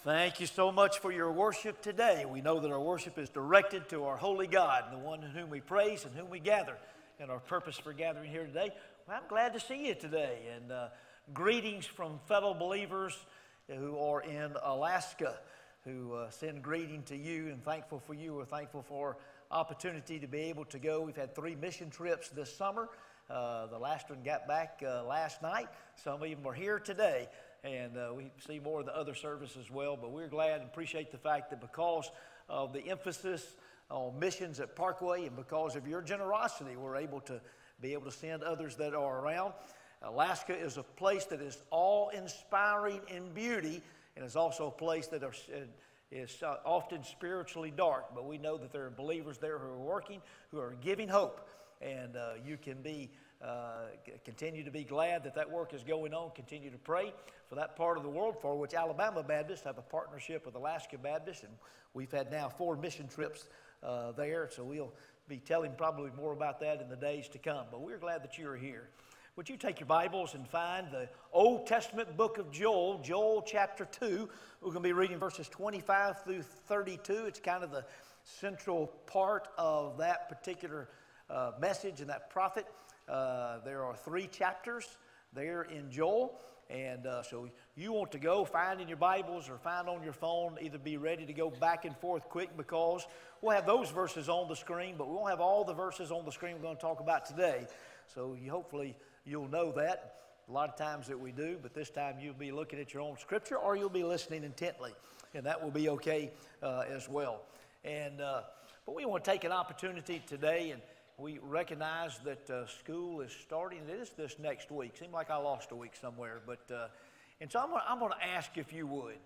Thank you so much for your worship today. We know that our worship is directed to our holy God, the one in whom we praise and whom we gather. And our purpose for gathering here today, well, I'm glad to see you today. And greetings from fellow believers who are in Alaska, who send greeting to you and thankful for you. We're thankful for opportunity to be able to go. We've had 3 mission trips this summer. The last one got back last night. Some of them are here today. And we see more of the other service as well. But we're glad and appreciate the fact that because of the emphasis on missions at Parkway and because of your generosity, we're able to send others that are around. Alaska is a place that is awe-inspiring in beauty, and it's also a place that is often spiritually dark. But we know that there are believers there who are working, who are giving hope. And you can continue to be glad that work is going on. Continue to pray for that part of the world, for which Alabama Baptists have a partnership with Alaska Baptists, and we've had now 4 mission trips there, so we'll be telling probably more about that in the days to come. But we're glad that you're here. Would you take your Bibles and find the Old Testament book of Joel, Joel chapter 2. We're going to be reading verses 25 through 32. It's kind of the central part of that particular message and that prophet. There are 3 chapters there in Joel, and so you want to go find in your Bibles or find on your phone, either be ready to go back and forth quick, because we'll have those verses on the screen, but we won't have all the verses on the screen we're going to talk about today. So hopefully you'll know that. A lot of times that we do, but this time you'll be looking at your own scripture or you'll be listening intently, and that will be okay as well. And but we want to take an opportunity today, and we recognize that school is starting. It is this next week. Seemed like I lost a week somewhere. And so I'm going to ask if you would.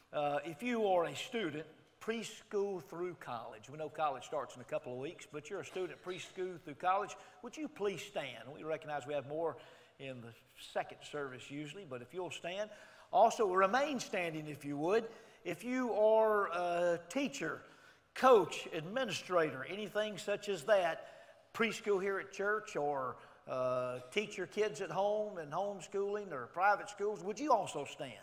If you are a student, preschool through college. We know college starts in a couple of weeks, but you're a student preschool through college. Would you please stand? We recognize we have more in the second service usually, but if you'll stand. Also, remain standing if you would. If you are a teacher, coach, administrator, anything such as that, preschool here at church, or teach your kids at home and homeschooling or private schools, would you also stand?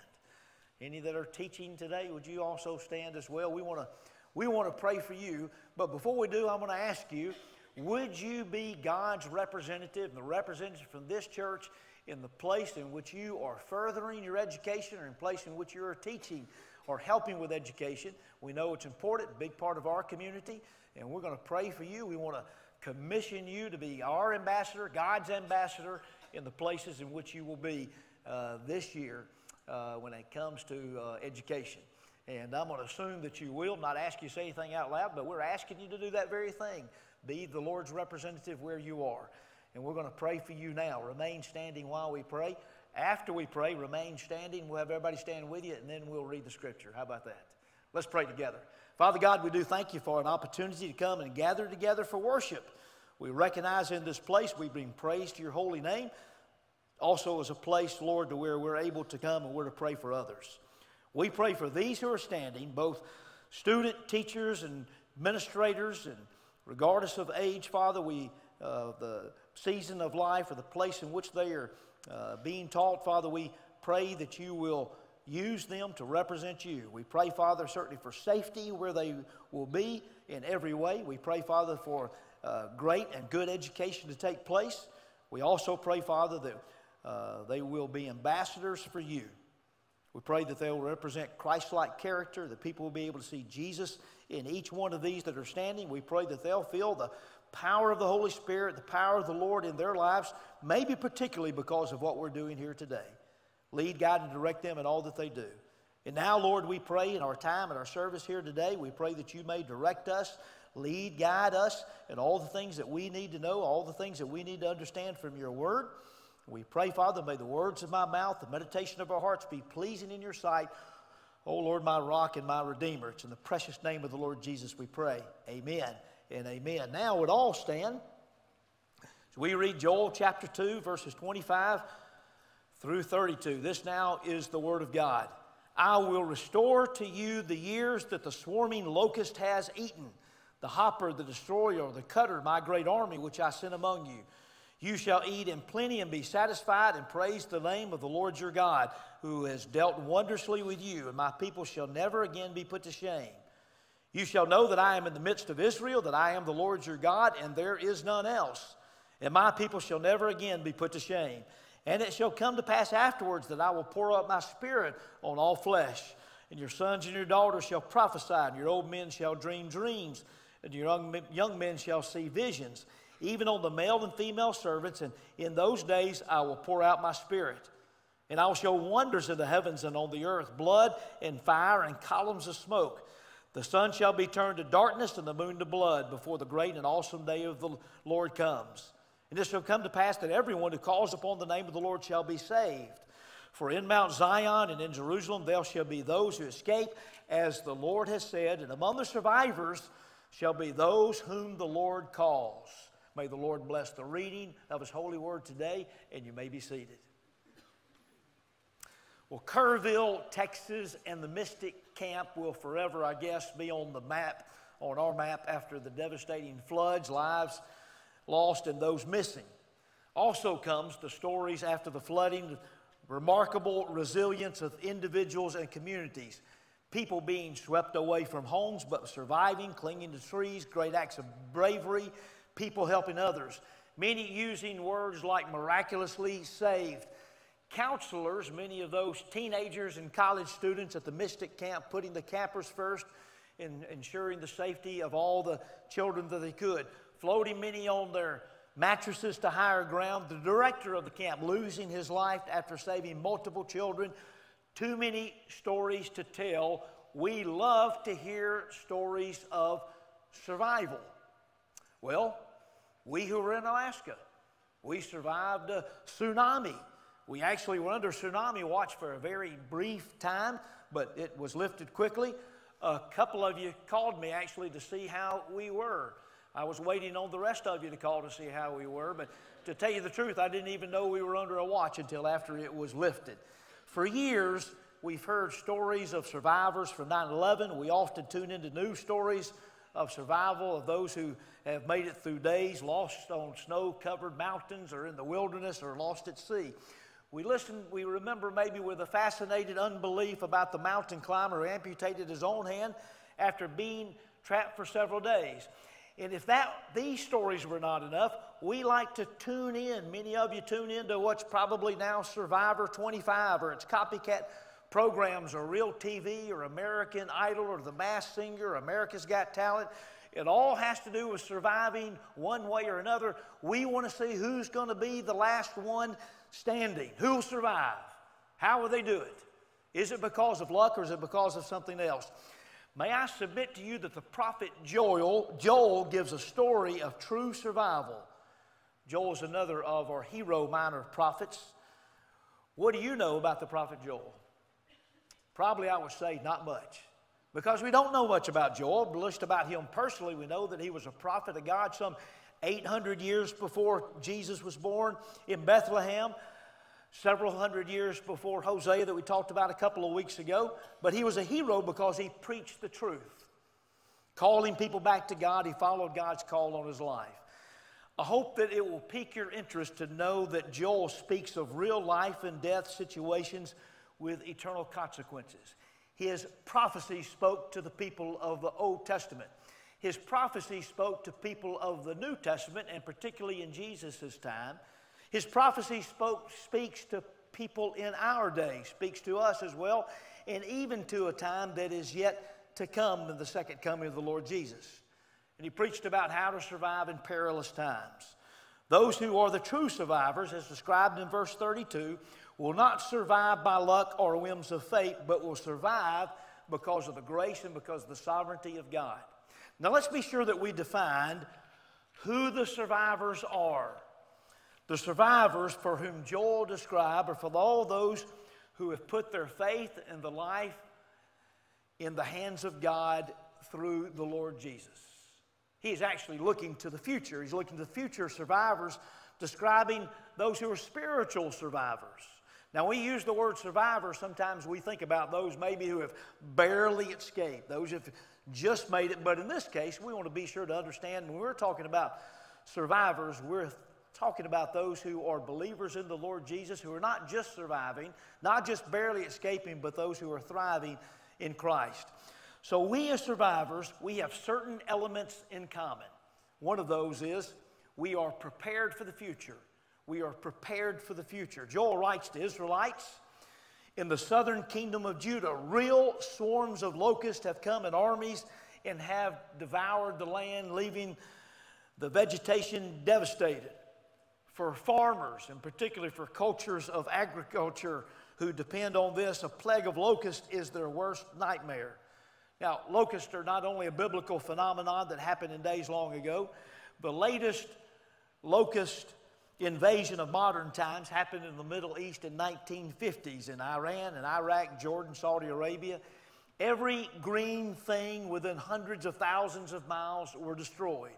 Any that are teaching today, would you also stand as well? We want to pray for you, but before we do, I'm going to ask you, would you be God's representative, the representative from this church in the place in which you are furthering your education, or in place in which you are teaching or helping with education? We know it's important, a big part of our community, and we're going to pray for you. We want to commission you to be our ambassador, God's ambassador, in the places in which you will be this year when it comes to education. And I'm going to assume that you will. Not ask you to say anything out loud, but we're asking you to do that very thing. Be the Lord's representative where you are. And we're going to pray for you now. Remain standing while we pray. After we pray, remain standing. We'll have everybody stand with you, and then we'll read the scripture. How about that? Let's pray together. Father God, we do thank you for an opportunity to come and gather together for worship. We recognize in this place we bring praise to your holy name. Also as a place, Lord, to where we're able to come and we're to pray for others. We pray for these who are standing, both student, teachers, and administrators, and regardless of age, Father, the season of life or the place in which they are being taught, Father, we pray that you will use them to represent you. We pray, Father, certainly for safety where they will be in every way. We pray, Father, for great and good education to take place. We also pray, Father, that they will be ambassadors for you. We pray that they will represent Christ-like character, that people will be able to see Jesus in each one of these that are standing. We pray that they'll feel the power of the Holy Spirit, the power of the Lord in their lives, maybe particularly because of what we're doing here today. Lead, guide, and direct them in all that they do. And now, Lord, we pray in our time and our service here today, we pray that you may direct us, lead, guide us in all the things that we need to know, all the things that we need to understand from your word. We pray, Father, may the words of my mouth, the meditation of our hearts be pleasing in your sight. O Lord, my rock and my redeemer. It's in the precious name of the Lord Jesus we pray. Amen and amen. Now would all stand. So we read Joel chapter 2, verses 25 through 32. This now is the word of God. I will restore to you the years that the swarming locust has eaten, the hopper, the destroyer, the cutter, my great army which I sent among you. You shall eat in plenty and be satisfied, and praise the name of the Lord your God. who has dealt wondrously with you, and my people shall never again be put to shame. You shall know that I am in the midst of Israel, that I am the Lord your God, and there is none else. And my people shall never again be put to shame. And it shall come to pass afterwards that I will pour out my spirit on all flesh. And your sons and your daughters shall prophesy, and your old men shall dream dreams, and your young men shall see visions, even on the male and female servants. And in those days I will pour out my spirit. And I will show wonders in the heavens and on the earth, blood and fire and columns of smoke. The sun shall be turned to darkness and the moon to blood before the great and awesome day of the Lord comes. And it shall come to pass that everyone who calls upon the name of the Lord shall be saved. For in Mount Zion and in Jerusalem there shall be those who escape, as the Lord has said, and among the survivors shall be those whom the Lord calls. May the Lord bless the reading of His holy word today, and you may be seated. Well, Kerrville, Texas, and the Mystic Camp will forever, I guess, be on the map, on our map, after the devastating floods, lives lost, and those missing. Also comes the stories after the flooding, remarkable resilience of individuals and communities, people being swept away from homes but surviving, clinging to trees, great acts of bravery, people helping others, many using words like miraculously saved. Counselors, many of those teenagers and college students at the Mystic Camp, putting the campers first and ensuring the safety of all the children that they could, floating many on their mattresses to higher ground. The director of the camp losing his life after saving multiple children. Too many stories to tell. We love to hear stories of survival. Well, we who were in Alaska, we survived a tsunami. We actually were under tsunami watch for a very brief time, but it was lifted quickly. A couple of you called me actually to see how we were. I was waiting on the rest of you to call to see how we were, but to tell you the truth, I didn't even know we were under a watch until after it was lifted. For years, we've heard stories of survivors from 9/11. We often tune into news stories of survival of those who have made it through days, lost on snow-covered mountains or in the wilderness or lost at sea. We remember maybe with a fascinated unbelief about the mountain climber who amputated his own hand after being trapped for several days. And if these stories were not enough, we like to tune in. Many of you tune in to what's probably now Survivor 25 or its copycat programs or Real TV or American Idol or The Masked Singer or America's Got Talent. It all has to do with surviving one way or another. We want to see who's going to be the last one standing. Who will survive? How will they do it? Is it because of luck or is it because of something else? May I submit to you that the prophet Joel gives a story of true survival. Joel is another of our hero minor prophets. What do you know about the prophet Joel? Probably I would say not much. Because we don't know much about Joel, but just about him personally, we know that he was a prophet of God some 800 years before Jesus was born in Bethlehem, several hundred years before Hosea that we talked about a couple of weeks ago. But he was a hero because he preached the truth. Calling people back to God, he followed God's call on his life. I hope that it will pique your interest to know that Joel speaks of real life and death situations with eternal consequences. His prophecy spoke to the people of the Old Testament. His prophecy spoke to people of the New Testament, and particularly in Jesus' time. His prophecy speaks to people in our day, speaks to us as well, and even to a time that is yet to come in the second coming of the Lord Jesus. And he preached about how to survive in perilous times. Those who are the true survivors, as described in verse 32, will not survive by luck or whims of fate, but will survive because of the grace and because of the sovereignty of God. Now let's be sure that we defined who the survivors are. The survivors for whom Joel described are for all those who have put their faith and the life in the hands of God through the Lord Jesus. He is actually looking to the future. He's looking to the future survivors, describing those who are spiritual survivors. Now, we use the word survivor. Sometimes we think about those maybe who have barely escaped, those who have just made it. But in this case, we want to be sure to understand when we're talking about survivors, we're talking about those who are believers in the Lord Jesus, who are not just surviving, not just barely escaping, but those who are thriving in Christ. So we as survivors, we have certain elements in common. One of those is we are prepared for the future. We are prepared for the future. Joel writes to Israelites, in the southern kingdom of Judah, real swarms of locusts have come in armies and have devoured the land, leaving the vegetation devastated. For farmers, and particularly for cultures of agriculture who depend on this, a plague of locusts is their worst nightmare. Now, locusts are not only a biblical phenomenon that happened in days long ago. The latest locust invasion of modern times happened in the Middle East in 1950s in Iran and Iraq, Jordan, Saudi Arabia. Every green thing within hundreds of thousands of miles were destroyed.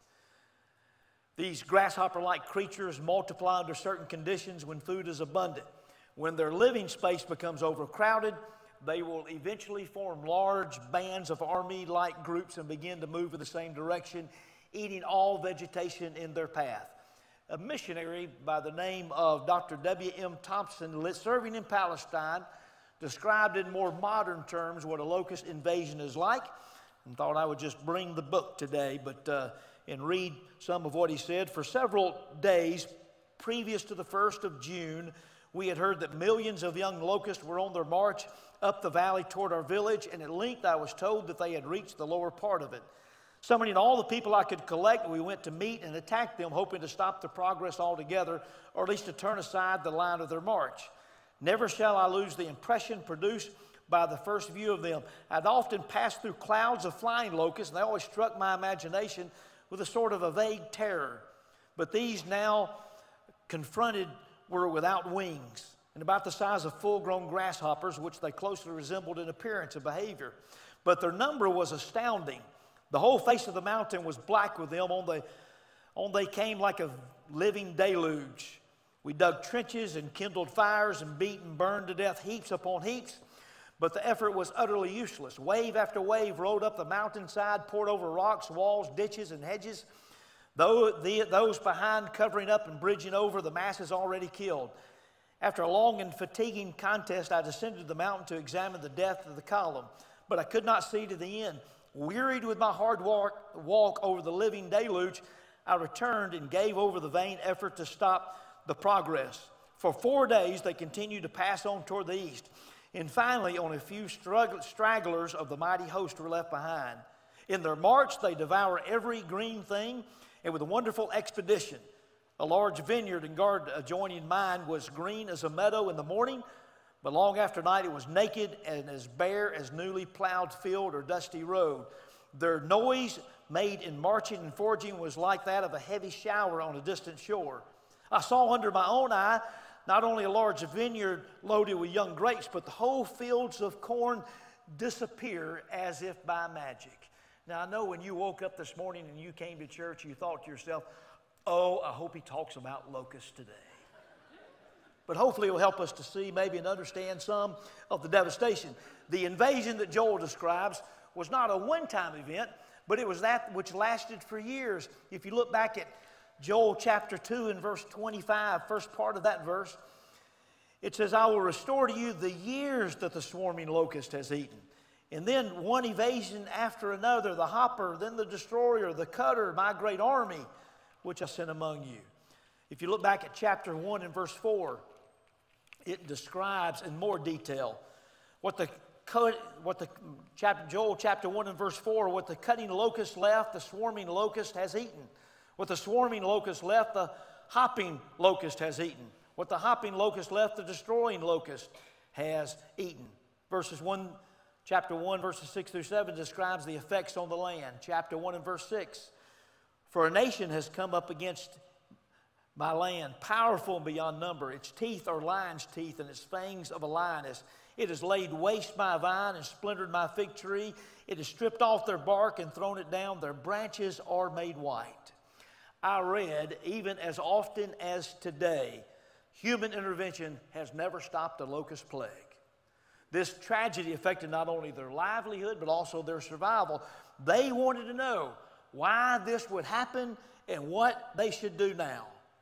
These grasshopper-like creatures multiply under certain conditions when food is abundant. When their living space becomes overcrowded, they will eventually form large bands of army-like groups and begin to move in the same direction, eating all vegetation in their path. A missionary by the name of Dr. W.M. Thompson, serving in Palestine, described in more modern terms what a locust invasion is like, and thought I would just bring the book today, and read some of what he said. For several days previous to the 1st of June, we had heard that millions of young locusts were on their march up the valley toward our village, and at length I was told that they had reached the lower part of it. Summoning all the people I could collect, we went to meet and attack them, hoping to stop their progress altogether, or at least to turn aside the line of their march. Never shall I lose the impression produced by the first view of them. I'd often passed through clouds of flying locusts, and they always struck my imagination with a sort of a vague terror. But these now confronted were without wings and about the size of full-grown grasshoppers, which they closely resembled in appearance and behavior. But their number was astounding. The whole face of the mountain was black with them. On they came like a living deluge. We dug trenches and kindled fires and beat and burned to death heaps upon heaps. But the effort was utterly useless. Wave after wave rolled up the mountainside, poured over rocks, walls, ditches, and hedges. Those behind covering up and bridging over the masses already killed. After a long and fatiguing contest, I descended the mountain to examine the depth of the column, but I could not see to the end. Wearied with my hard walk over the living deluge, I returned and gave over the vain effort to stop the progress. For 4 days, they continued to pass on toward the east. And finally, only a few stragglers of the mighty host were left behind. In their march, they devour every green thing, and with a wonderful expedition. A large vineyard and garden adjoining mine was green as a meadow in the morning, but long after night it was naked and as bare as newly plowed field or dusty road. Their noise made in marching and foraging was like that of a heavy shower on a distant shore. I saw under my own eye not only a large vineyard loaded with young grapes, but the whole fields of corn disappear as if by magic. Now, I know when you woke up this morning and you came to church, you thought to yourself, oh, I hope he talks about locusts today. But hopefully it will help us to see maybe and understand some of the devastation. The invasion that Joel describes was not a one-time event, but it was that which lasted for years. If you look back at Joel chapter 2 and verse 25, first part of that verse, it says, I will restore to you the years that the swarming locust has eaten. And then one invasion after another, the hopper, then the destroyer, the cutter, my great army, which I sent among you. If you look back at chapter 1 and verse 4, it describes in more detail Joel chapter 1 and verse 4, what the cutting locust left, the swarming locust has eaten. What the swarming locust left, the hopping locust has eaten. What the hopping locust left, the destroying locust has eaten. Chapter 1, verses 6 through 7 describes the effects on the land. Chapter 1 and verse 6, for a nation has come up against my land, powerful and beyond number. Its teeth are lion's teeth, and its fangs of a lioness. It has laid waste my vine and splintered my fig tree. It has stripped off their bark and thrown it down. Their branches are made white. I read, even as often as today, human intervention has never stopped a locust plague. This tragedy affected not only their livelihood, but also their survival. They wanted to know why this would happen and what they should do now.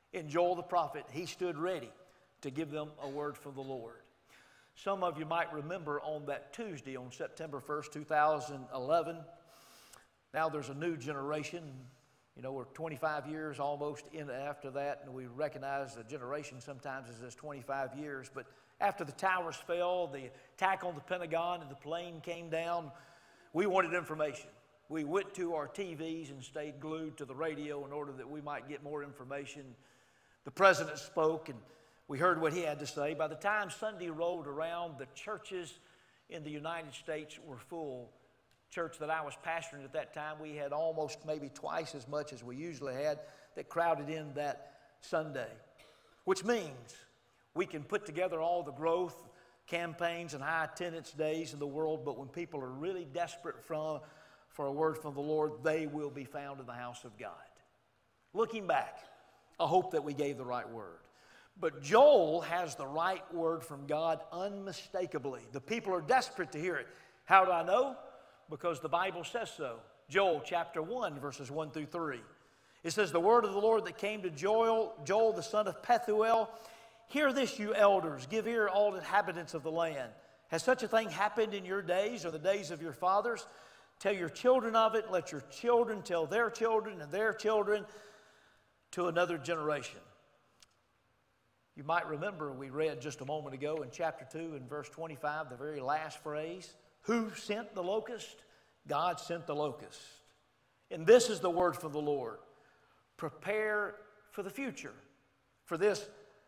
In Joel the prophet, he stood ready to give them a word from the Lord. Some of you might remember on that Tuesday, on September 1st, 2011, now there's a new generation. You know, we're 25 years almost in after that, and we recognize the generation sometimes is 25 years. But after the towers fell, the attack on the Pentagon, and the plane came down, we wanted information. We went to our TVs and stayed glued to the radio in order that we might get more information. The president spoke, and we heard what he had to say. By the time Sunday rolled around, the churches in the United States were full. Church that I was pastoring at that time, we had almost maybe twice as much as we usually had that crowded in that Sunday, which means we can put together all the growth campaigns and high attendance days in the world, but when people are really desperate for a word from the Lord, they will be found in the house of God. Looking back, I hope that we gave the right word. But Joel has the right word from God unmistakably. The people are desperate to hear it. How do I know? Because the Bible says so. Joel chapter 1, verses 1 through 3. It says, the word of the Lord that came to Joel the son of Pethuel. Hear this, you elders. Give ear, all inhabitants of the land. Has such a thing happened in your days or the days of your fathers? Tell your children of it. Let your children tell their children and their children to another generation. You might remember we read just a moment ago in chapter 2 and verse 25, the very last phrase. Who sent the locust? God sent the locust. And this is the word from the Lord. Prepare for the future, for this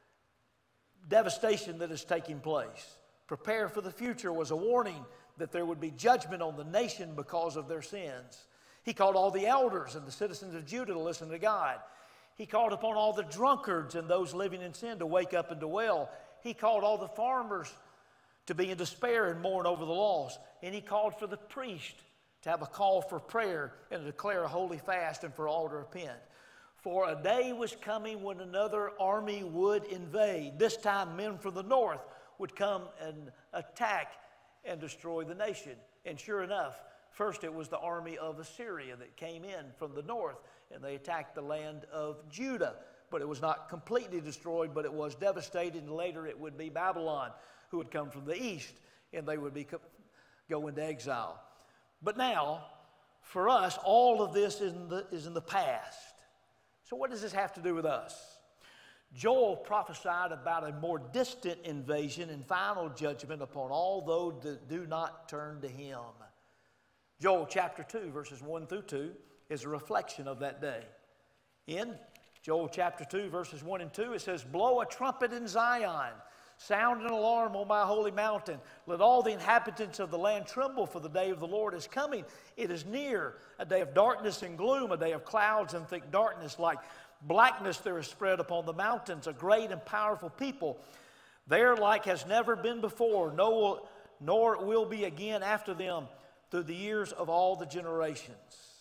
devastation that is taking place. Prepare for the future was a warning that there would be judgment on the nation because of their sins. He called all the elders and the citizens of Judah to listen to God. He called upon all the drunkards and those living in sin to wake up and dwell. He called all the farmers to be in despair and mourn over the loss. And he called for the priest to have a call for prayer and to declare a holy fast and for all to repent. For a day was coming when another army would invade. This time men from the north would come and attack and destroy the nation. And sure enough, first it was the army of Assyria that came in from the north, and they attacked the land of Judah. But it was not completely destroyed, but it was devastated, and later it would be Babylon, who would come from the east, and they would go into exile. But now, for us, all of this is in the past. So what does this have to do with us? Joel prophesied about a more distant invasion and final judgment upon all those that do not turn to him. Joel chapter 2, verses 1 through 2 is a reflection of that day. In Joel chapter 2, verses 1 and 2, it says, blow a trumpet in Zion, sound an alarm on my holy mountain. Let all the inhabitants of the land tremble, for the day of the Lord is coming. It is near, a day of darkness and gloom, a day of clouds and thick darkness. Like blackness there is spread upon the mountains, a great and powerful people. There like has never been before, nor will be again after them through the years of all the generations.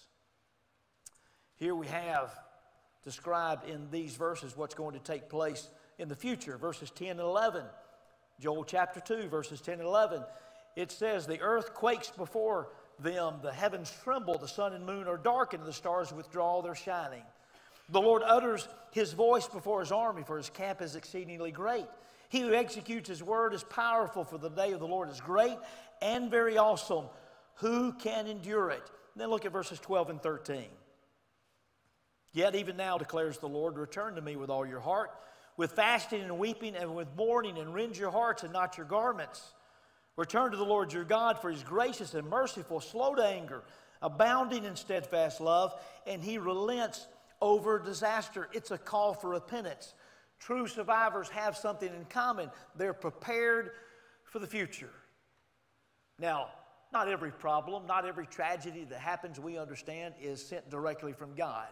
Here we have described in these verses what's going to take place in the future, verses 10 and 11. Joel chapter 2, verses 10 and 11. It says, the earth quakes before them, the heavens tremble, the sun and moon are darkened, the stars withdraw their shining. The Lord utters his voice before his army, for his camp is exceedingly great. He who executes his word is powerful, for the day of the Lord is great and very awesome. Who can endure it? And then look at verses 12 and 13. Yet even now declares the Lord, return to me with all your heart, with fasting and weeping and with mourning, and rend your hearts and not your garments. Return to the Lord your God, for he's gracious and merciful, slow to anger, abounding in steadfast love, and he relents over disaster. It's a call for repentance. True survivors have something in common. They're prepared for the future. Now, not every problem, not every tragedy that happens, we understand, is sent directly from God.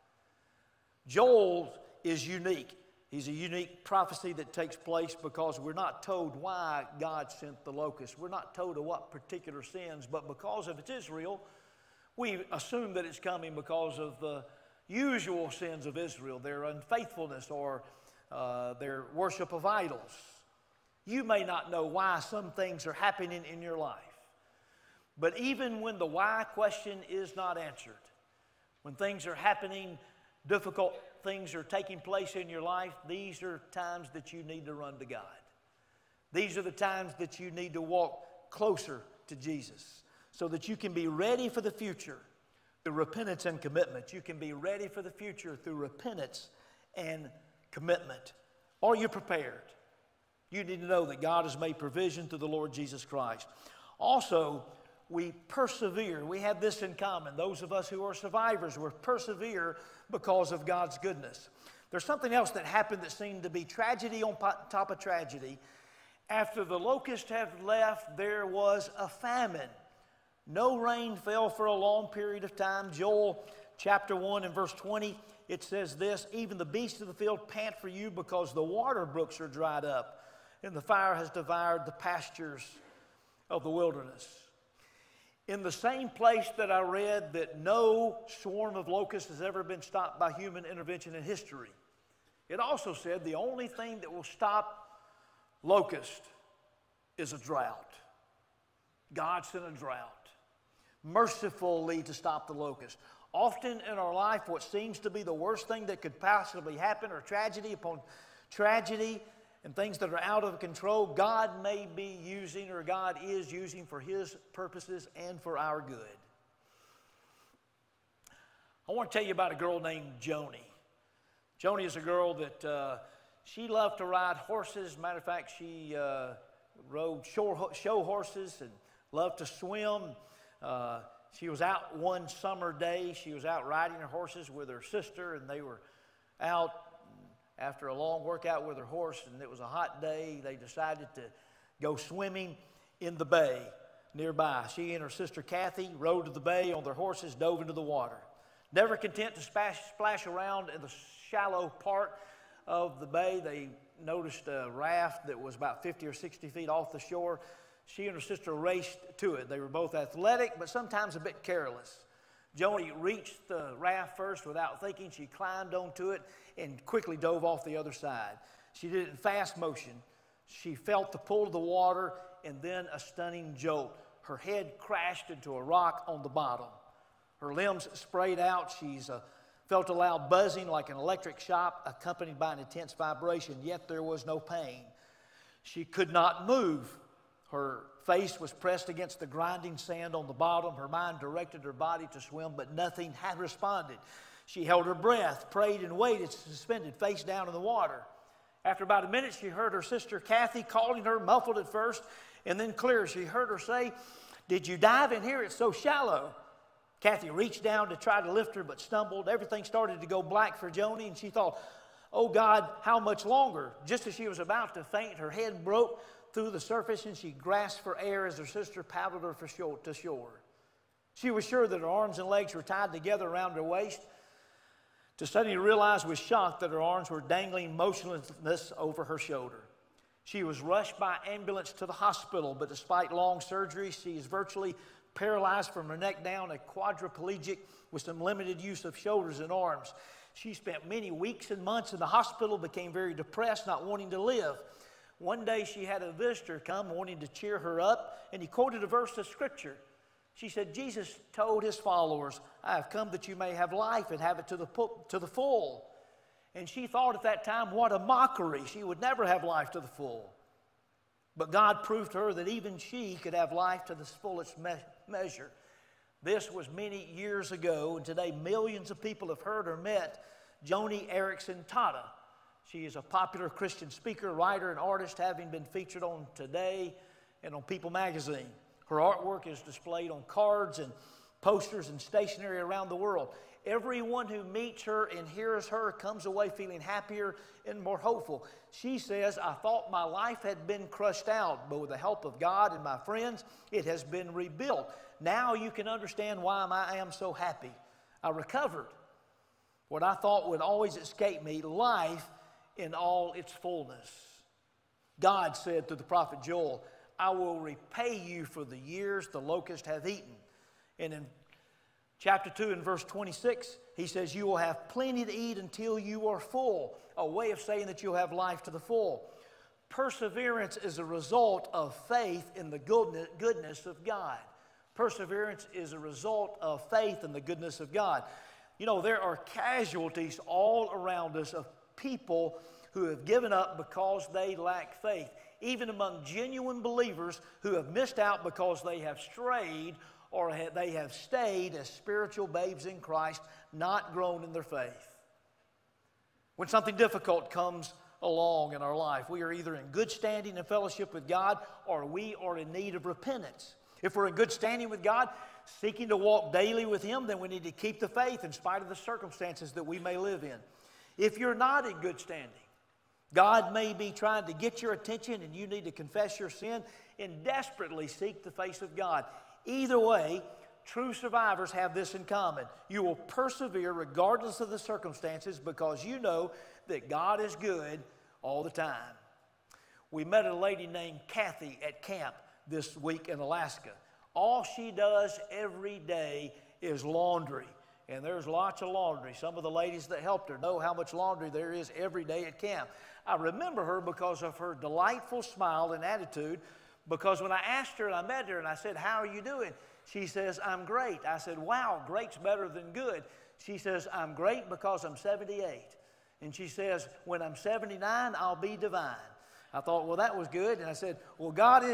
Joel is unique. He's a unique prophecy that takes place because we're not told why God sent the locust. We're not told of what particular sins, but because of it's Israel, we assume that it's coming because of the usual sins of Israel, their unfaithfulness or their worship of idols. You may not know why some things are happening in your life, but even when the why question is not answered, when things are happening, difficult things are taking place in your life, these are times that you need to run to God. These are the times that you need to walk closer to Jesus so that you can be ready for the future through repentance and commitment. You can be ready for the future through repentance and commitment. Are you prepared? You need to know that God has made provision through the Lord Jesus Christ. Also, we persevere. We have this in common. Those of us who are survivors, we persevere because of God's goodness. There's something else that happened that seemed to be tragedy on top of tragedy. After the locusts have left, there was a famine. No rain fell for a long period of time. Joel chapter 1 and verse 20, it says this, even the beasts of the field pant for you because the water brooks are dried up, and the fire has devoured the pastures of the wilderness. In the same place that I read that no swarm of locusts has ever been stopped by human intervention in history, it also said the only thing that will stop locust is a drought. God sent a drought mercifully to stop the locust. Often in our life, what seems to be the worst thing that could possibly happen, or tragedy upon tragedy and things that are out of control, God may be using, or God is using for His purposes and for our good. I want to tell you about a girl named Joni. Joni is a girl that she loved to ride horses. Matter of fact, she rode show horses and loved to swim. She was out one summer day. She was out riding her horses with her sister, and they were out after a long workout with her horse, and it was a hot day. They decided to go swimming in the bay nearby. She and her sister Kathy rode to the bay on their horses, dove into the water. Never content to splash around in the shallow part of the bay, they noticed a raft that was about 50 or 60 feet off the shore. She and her sister raced to it. They were both athletic, but sometimes a bit careless. Joni reached the raft first without thinking. She climbed onto it and quickly dove off the other side. She did it in fast motion. She felt the pull of the water and then a stunning jolt. Her head crashed into a rock on the bottom. Her limbs sprayed out. She's felt a loud buzzing like an electric shock accompanied by an intense vibration, yet there was no pain. She could not move. Her face was pressed against the grinding sand on the bottom. Her mind directed her body to swim, but nothing had responded. She held her breath, prayed, and waited, suspended, face down in the water. After about a minute, she heard her sister Kathy calling her, muffled at first, and then clear. She heard her say, "Did you dive in here? It's so shallow." Kathy reached down to try to lift her, but stumbled. Everything started to go black for Joni, and she thought, "Oh God, how much longer?" Just as she was about to faint, her head broke through the surface, and she grasped for air as her sister paddled her to shore. She was sure that her arms and legs were tied together around her waist, to suddenly realize with shock that her arms were dangling motionless over her shoulder. She was rushed by ambulance to the hospital, but despite long surgery, she is virtually paralyzed from her neck down, a quadriplegic with some limited use of shoulders and arms. She spent many weeks and months in the hospital, became very depressed, not wanting to live. One day she had a visitor come wanting to cheer her up, and he quoted a verse of Scripture. She said, Jesus told his followers, "I have come that you may have life and have it to the full." And she thought at that time, what a mockery. She would never have life to the full. But God proved to her that even she could have life to the fullest measure. This was many years ago, and today millions of people have heard or met Joni Eareckson Tada. She is a popular Christian speaker, writer, and artist, having been featured on Today and on People magazine. Her artwork is displayed on cards and posters and stationery around the world. Everyone who meets her and hears her comes away feeling happier and more hopeful. She says, "I thought my life had been crushed out, but with the help of God and my friends, it has been rebuilt. Now you can understand why I am so happy. I recovered what I thought would always escape me, life in all its fullness." God said through the prophet Joel, "I will repay you for the years the locusts have eaten." And in chapter 2 and verse 26, he says, "You will have plenty to eat until you are full," a way of saying that you'll have life to the full. Perseverance is a result of faith in the goodness of God. Perseverance is a result of faith in the goodness of God. You know, there are casualties all around us of people who have given up because they lack faith. Even among genuine believers who have missed out because they have strayed or they have stayed as spiritual babes in Christ, not grown in their faith. When something difficult comes along in our life, we are either in good standing and fellowship with God, or we are in need of repentance. If we're in good standing with God, seeking to walk daily with Him, then we need to keep the faith in spite of the circumstances that we may live in. If you're not in good standing, God may be trying to get your attention and you need to confess your sin and desperately seek the face of God. Either way, true survivors have this in common. You will persevere regardless of the circumstances because you know that God is good all the time. We met a lady named Kathy at camp this week in Alaska. All she does every day is laundry. And there's lots of laundry. Some of the ladies that helped her know how much laundry there is every day at camp. I remember her because of her delightful smile and attitude, because when I asked her and I met her and I said, "How are you doing?" She says, "I'm great." I said, "Wow, great's better than good." She says, "I'm great because I'm 78. And she says, "When I'm 79, I'll be divine." I thought, well, that was good. And I said, well,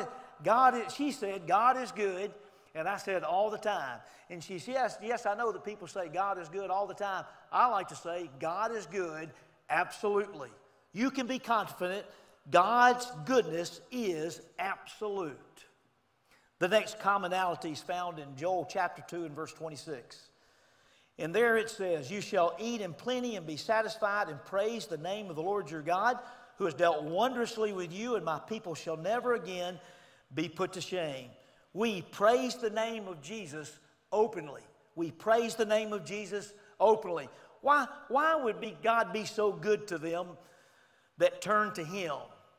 she said, "God is good." And I said, "All the time." And she said, yes, I know that people say God is good all the time. I like to say God is good absolutely. You can be confident God's goodness is absolute. The next commonality is found in Joel chapter 2 and verse 26. And there it says, "You shall eat in plenty and be satisfied, and praise the name of the Lord your God, who has dealt wondrously with you, and my people shall never again be put to shame." We praise the name of Jesus openly. We praise the name of Jesus openly. Why would God be so good to them that turn to Him?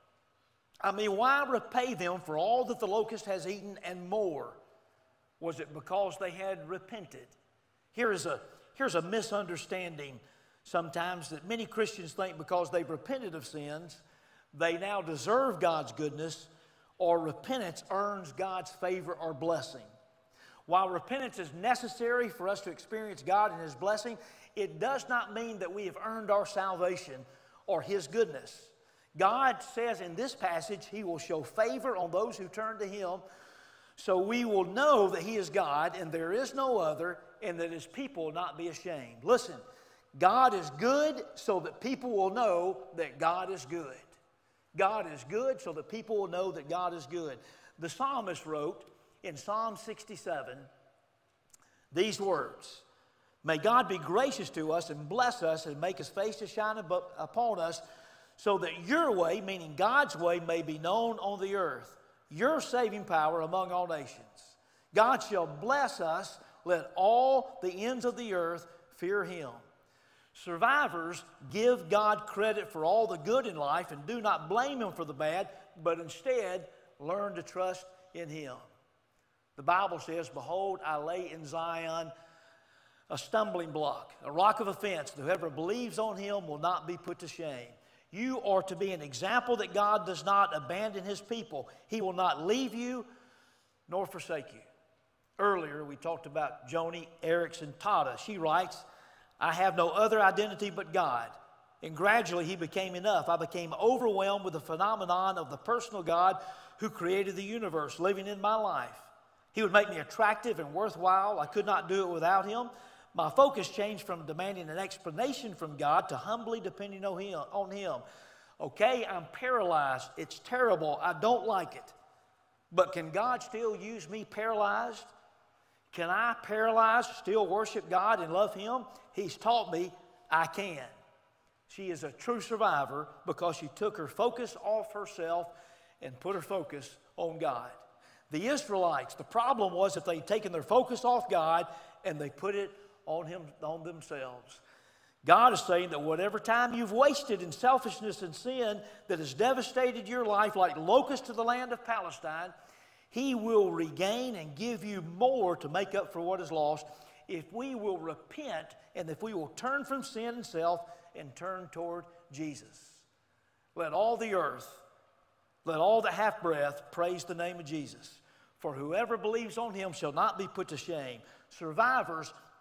I mean, why repay them for all that the locust has eaten and more? Was it because they had repented? Here's a misunderstanding sometimes that many Christians think because they've repented of sins, they now deserve God's goodness, or repentance earns God's favor or blessing. While repentance is necessary for us to experience God and His blessing, it does not mean that we have earned our salvation or His goodness. God says in this passage He will show favor on those who turn to Him, so we will know that He is God and there is no other, and that His people will not be ashamed. Listen, God is good so that people will know that God is good. God is good so that people will know that God is good. The psalmist wrote in Psalm 67 these words, "May God be gracious to us and bless us and make His face to shine upon us, so that your way," meaning God's way, "may be known on the earth, your saving power among all nations. God shall bless us, let all the ends of the earth fear Him." Survivors give God credit for all the good in life and do not blame Him for the bad, but instead learn to trust in Him. The Bible says, "Behold, I lay in Zion a stumbling block, a rock of offense. Whoever believes on Him will not be put to shame." You are to be an example that God does not abandon His people. He will not leave you nor forsake you. Earlier, we talked about Joni Eareckson Tada. She writes, "I have no other identity but God. And gradually He became enough. I became overwhelmed with the phenomenon of the personal God who created the universe living in my life. He would make me attractive and worthwhile. I could not do it without Him. My focus changed from demanding an explanation from God to humbly depending on Him. Okay, I'm paralyzed. It's terrible. I don't like it. But can God still use me paralyzed? Can I, paralyzed, still worship God and love Him? He's taught me I can." She is a true survivor because she took her focus off herself and put her focus on God. The Israelites, the problem was that they'd taken their focus off God and they put it on themselves. God is saying that whatever time you've wasted in selfishness and sin that has devastated your life like locusts to the land of Palestine, He will regain and give you more to make up for what is lost if we will repent and if we will turn from sin and self and turn toward Jesus. Let all the earth, let all that hath breath praise the name of Jesus. For whoever believes on Him shall not be put to shame. Survivors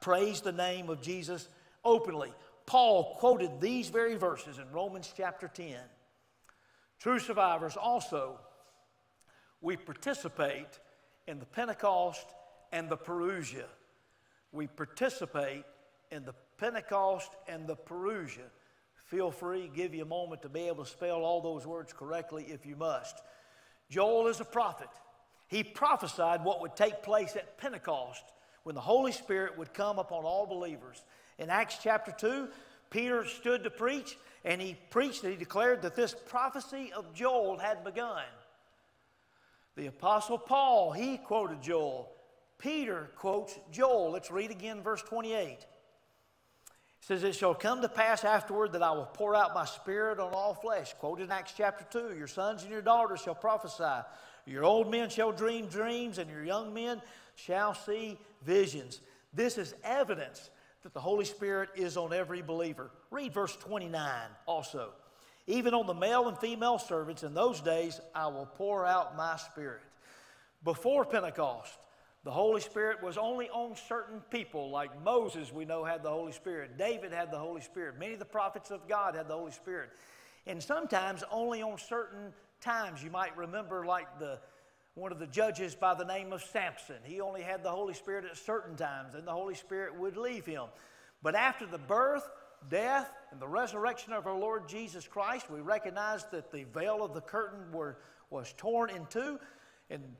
praise the name of Jesus openly. Paul quoted these very verses in Romans chapter 10. True survivors also, we participate in the Pentecost and the Parousia. We participate in the Pentecost and the Parousia. Feel free, give you a moment to be able to spell all those words correctly if you must. Joel is a prophet. He prophesied what would take place at Pentecost when the Holy Spirit would come upon all believers. In Acts chapter 2, Peter stood to preach, and he preached and he declared that this prophecy of Joel had begun. The Apostle Paul, he quoted Joel. Peter quotes Joel. Let's read again verse 28. It says, "It shall come to pass afterward that I will pour out my spirit on all flesh." Quoted in Acts chapter 2, "Your sons and your daughters shall prophesy. Your old men shall dream dreams, and your young men shall see visions." This is evidence that the Holy Spirit is on every believer. Read verse 29 also. "Even on the male and female servants in those days I will pour out my spirit." Before Pentecost, the Holy Spirit was only on certain people, like Moses, we know, had the Holy Spirit. David had the Holy Spirit. Many of the prophets of God had the Holy Spirit. And sometimes only on certain times. You might remember like one of the judges by the name of Samson. He only had the Holy Spirit at certain times, and the Holy Spirit would leave him. But after the birth, death, and the resurrection of our Lord Jesus Christ, we recognize that the veil of the curtain was torn in two, and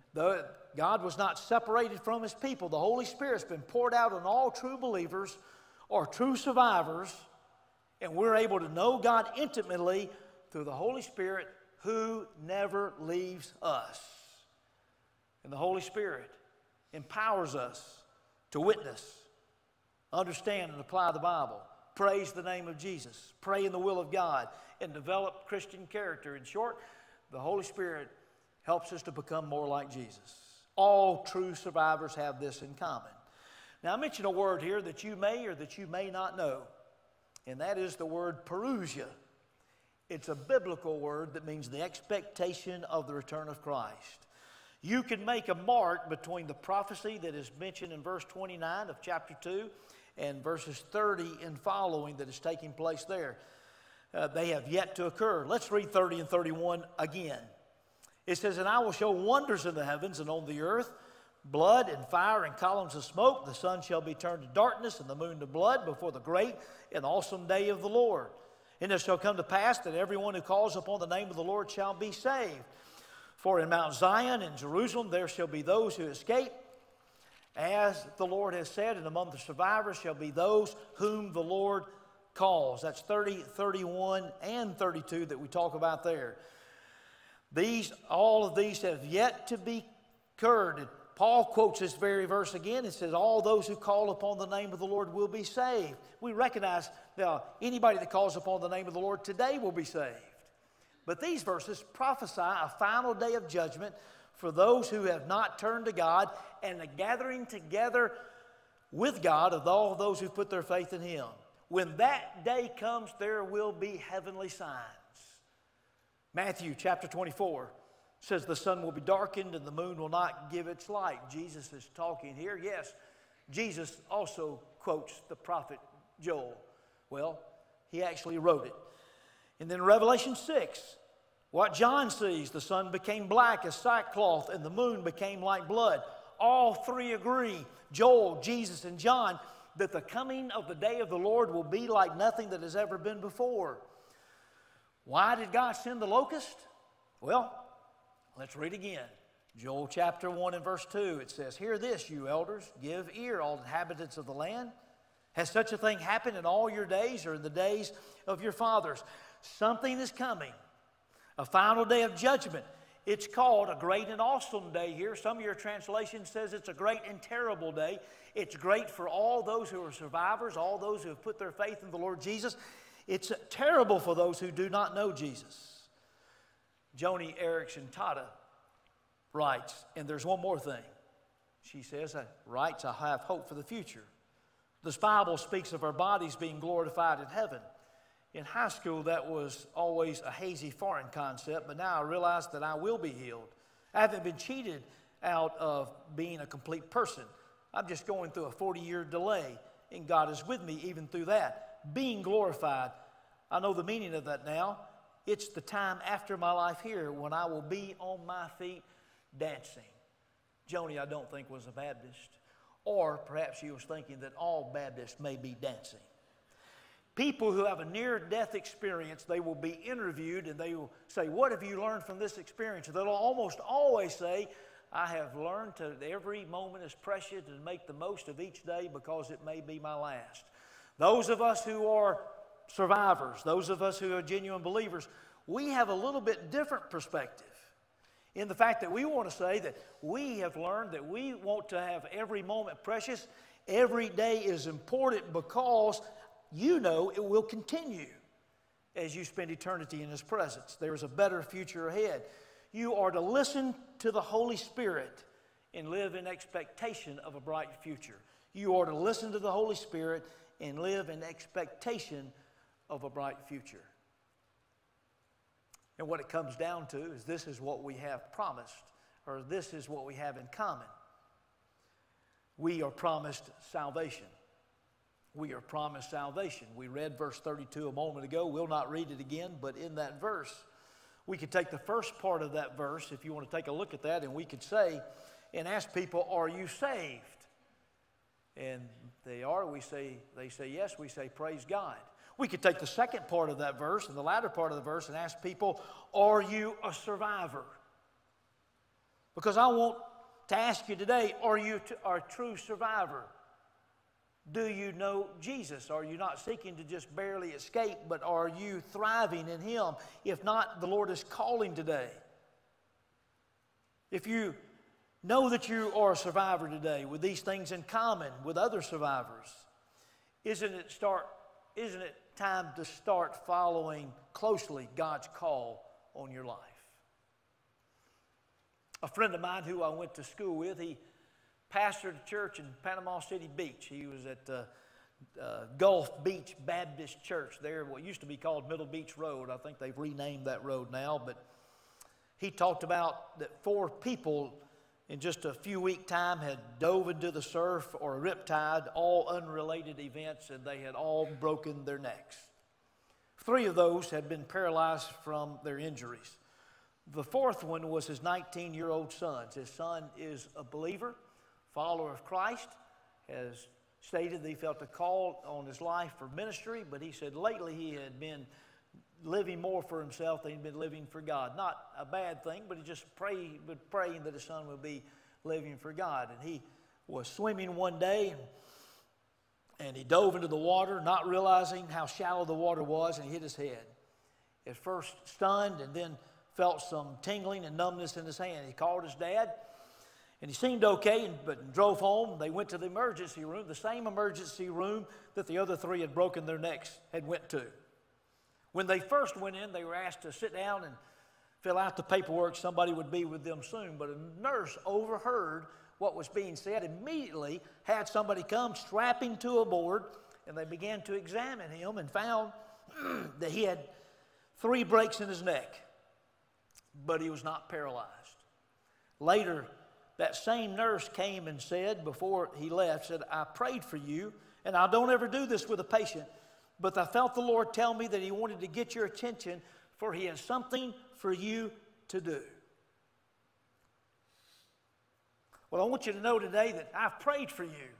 God was not separated from his people. The Holy Spirit's been poured out on all true believers or true survivors, and we're able to know God intimately through the Holy Spirit who never leaves us. And the Holy Spirit empowers us to witness, understand and apply the Bible, praise the name of Jesus, pray in the will of God, and develop Christian character. In short, the Holy Spirit helps us to become more like Jesus. All true survivors have this in common. Now, I mention a word here that you may or that you may not know, and that is the word parousia. It's a biblical word that means the expectation of the return of Christ. You can make a mark between the prophecy that is mentioned in verse 29 of chapter 2 and verses 30 and following that is taking place there. They have yet to occur. Let's read 30 and 31 again. It says, "And I will show wonders in the heavens and on the earth, blood and fire and columns of smoke. The sun shall be turned to darkness and the moon to blood before the great and awesome day of the Lord. And it shall come to pass that everyone who calls upon the name of the Lord shall be saved. For in Mount Zion and Jerusalem there shall be those who escape, as the Lord has said, and among the survivors shall be those whom the Lord calls." That's 30, 31, and 32 that we talk about there. All of these have yet to be occurred. Paul quotes this very verse again. It says, "All those who call upon the name of the Lord will be saved." We recognize that anybody that calls upon the name of the Lord today will be saved. But these verses prophesy a final day of judgment for those who have not turned to God, and a gathering together with God of all those who put their faith in Him. When that day comes, there will be heavenly signs. Matthew chapter 24 says the sun will be darkened and the moon will not give its light. Jesus is talking here. Yes, Jesus also quotes the prophet Joel. Well, he actually wrote it. And then Revelation 6, what John sees, the sun became black as sackcloth and the moon became like blood. All three agree, Joel, Jesus, and John, that the coming of the day of the Lord will be like nothing that has ever been before. Why did God send the locust? Well, let's read again. Joel chapter 1 and verse 2, it says, "Hear this, you elders, give ear, all inhabitants of the land. Has such a thing happened in all your days or in the days of your fathers?" Something is coming, a final day of judgment. It's called a great and awesome day here. Some of your translations says it's a great and terrible day. It's great for all those who are survivors, all those who have put their faith in the Lord Jesus. It's terrible for those who do not know Jesus. Joni Eareckson Tada writes, and there's one more thing. She says, writes, "I have hope for the future. This Bible speaks of our bodies being glorified in heaven. In high school, that was always a hazy foreign concept, but now I realize that I will be healed. I haven't been cheated out of being a complete person. I'm just going through a 40-year delay, and God is with me even through that. Being glorified. I know the meaning of that now. It's the time after my life here when I will be on my feet dancing. Joni, I don't think, was a Baptist. Or perhaps she was thinking that all Baptists may be dancing. People who have a near-death experience, they will be interviewed and they will say, what have you learned from this experience? And they'll almost always say, I have learned that every moment is precious and make the most of each day because it may be my last. Those of us who are survivors, those of us who are genuine believers, we have a little bit different perspective in the fact that we want to say that we have learned that we want to have every moment precious. Every day is important because you know it will continue as you spend eternity in His presence. There is a better future ahead. You are to listen to the Holy Spirit and live in expectation of a bright future. You are to listen to the Holy Spirit and live in expectation of a bright future. And what it comes down to is this is what we have promised, or this is what we have in common. We are promised salvation. We are promised salvation. We read verse 32 a moment ago. We'll not read it again, but in that verse, we could take the first part of that verse, if you want to take a look at that, and we could say and ask people, are you saved? And they are. They say yes. We say, praise God. We could take the second part of that verse and the latter part of the verse and ask people, are you a survivor? Because I want to ask you today, are you a true survivor? Do you know Jesus? Are you not seeking to just barely escape, but are you thriving in Him? If not, the Lord is calling today. If you know that you are a survivor today with these things in common with other survivors, isn't it time to start following closely God's call on your life? A friend of mine who I went to school with, he pastored a church in Panama City Beach. He was at Gulf Beach Baptist Church there, what used to be called Middle Beach Road. I think they've renamed that road now, but he talked about that 4 people in just a few week time had dove into the surf or a riptide, all unrelated events, and they had all broken their necks. 3 of those had been paralyzed from their injuries. The 4th one was his 19-year-old son. His son is a believer, follower of Christ, has stated that he felt a call on his life for ministry, but he said lately he had been living more for himself than he'd been living for God. Not a bad thing, but he just praying that his son would be living for God. And he was swimming one day, and he dove into the water, not realizing how shallow the water was, and he hit his head. At first stunned, and then felt some tingling and numbness in his hand. He called his dad, and he seemed okay, but drove home. They went to the emergency room, the same emergency room that the other 3 had broken their necks had went to. When they first went in, they were asked to sit down and fill out the paperwork. Somebody would be with them soon. But a nurse overheard what was being said, immediately had somebody come, strap him to a board, and they began to examine him and found that he had 3 breaks in his neck, but he was not paralyzed. Later, that same nurse came and said, before he left, said, I prayed for you, and I don't ever do this with a patient, but I felt the Lord tell me that He wanted to get your attention, for He has something for you to do. Well, I want you to know today that I've prayed for you.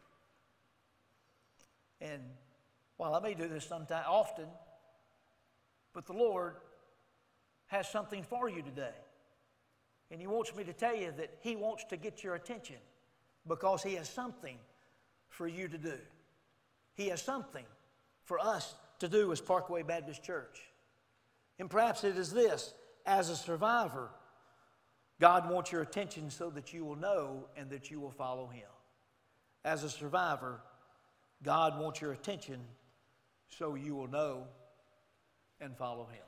And while I may do this often, but the Lord has something for you today. And He wants me to tell you that He wants to get your attention because He has something for you to do. He has something for us to do as Parkway Baptist Church. And perhaps it is this: as a survivor, God wants your attention so that you will know and that you will follow Him. As a survivor, God wants your attention so you will know and follow Him.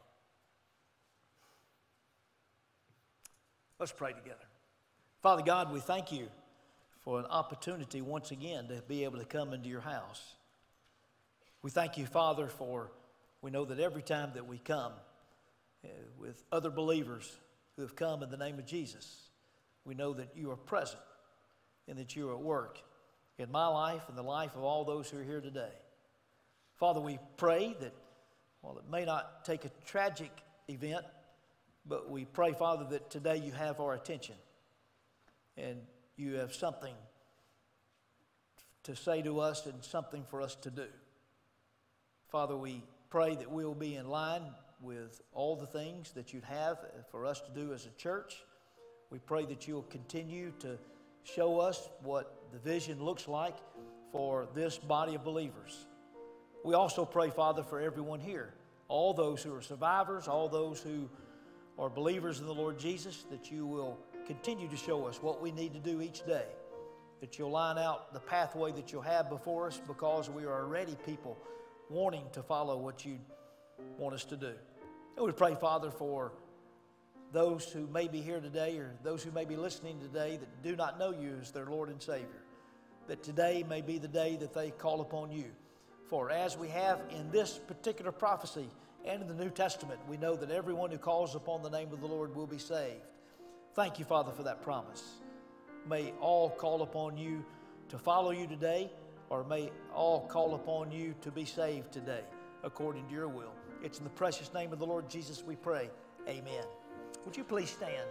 Let's pray together. Father God, we thank You for an opportunity once again to be able to come into Your house. We thank You, Father, for we know that every time that we come with other believers who have come in the name of Jesus, we know that You are present and that You are at work in my life and the life of all those who are here today. Father, we pray that, while it may not take a tragic event, but we pray, Father, that today you have our attention and you have something to say to us and something for us to do. Father, we pray that we'll be in line with all the things that you'd have for us to do as a church. We pray that you'll continue to show us what the vision looks like for this body of believers. We also pray, Father, for everyone here, all those who are survivors, all those who are believers in the Lord Jesus, that you will continue to show us what we need to do each day, that you'll line out the pathway that you'll have before us, because we are already people wanting to follow what you want us to do. And we pray, Father, for those who may be here today or those who may be listening today that do not know you as their Lord and Savior, that today may be the day that they call upon you. For as we have in this particular prophecy and in the New Testament, we know that everyone who calls upon the name of the Lord will be saved. Thank you, Father, for that promise. May all call upon you to follow you today, or may all call upon you to be saved today, according to your will. It's in the precious name of the Lord Jesus we pray. Amen. Would you please stand?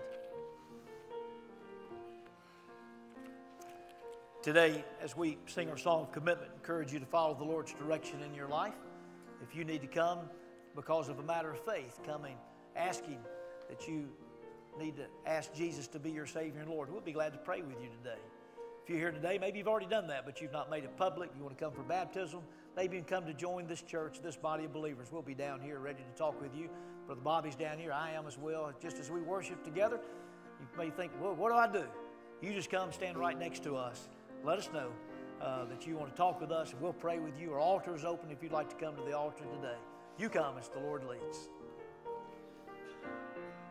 Today, as we sing our song of commitment, I encourage you to follow the Lord's direction in your life. If you need to come because of a matter of faith, coming, asking that you need to ask Jesus to be your Savior and Lord, we'll be glad to pray with you today. If you're here today, maybe you've already done that, but you've not made it public. You want to come for baptism. Maybe you can come to join this church, this body of believers. We'll be down here ready to talk with you. Brother Bobby's down here. I am as well. Just as we worship together, you may think, well, what do I do? You just come stand right next to us. Let us know that you want to talk with us, and we'll pray with you. Our altar is open if you'd like to come to the altar today. You come as the Lord leads.